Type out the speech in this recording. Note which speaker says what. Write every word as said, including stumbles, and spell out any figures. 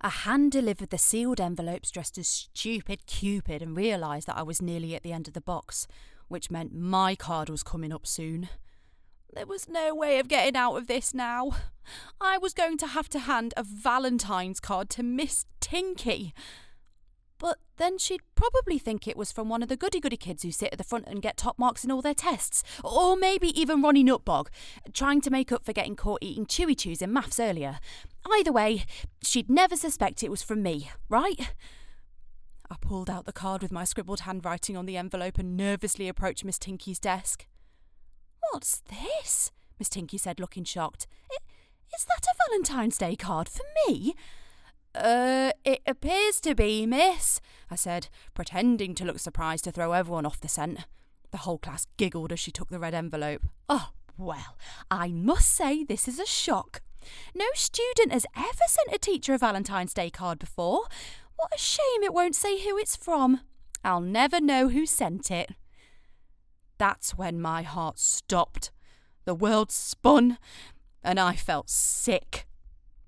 Speaker 1: I hand-delivered the sealed envelopes dressed as stupid Cupid and realised that I was nearly at the end of the box, which meant my card was coming up soon. There was no way of getting out of this now. I was going to have to hand a Valentine's card to Miss Tinky. But then she'd probably think it was from one of the goody-goody kids who sit at the front and get top marks in all their tests. Or maybe even Ronnie Nutbog, trying to make up for getting caught eating Chewy Chews in maths earlier. Either way, she'd never suspect it was from me, right? I pulled out the card with my scribbled handwriting on the envelope and nervously approached Miss Tinky's desk. "What's this?" Miss Tinky said, looking shocked. "Is that a Valentine's Day card for me?" Uh, it appears to be, miss, I said, pretending to look surprised to throw everyone off the scent. The whole class giggled as she took the red envelope. Oh, well, I must say this is a shock. No student has ever sent a teacher a Valentine's Day card before. What a shame it won't say who it's from. I'll never know who sent it. That's when my heart stopped. The world spun, and I felt sick.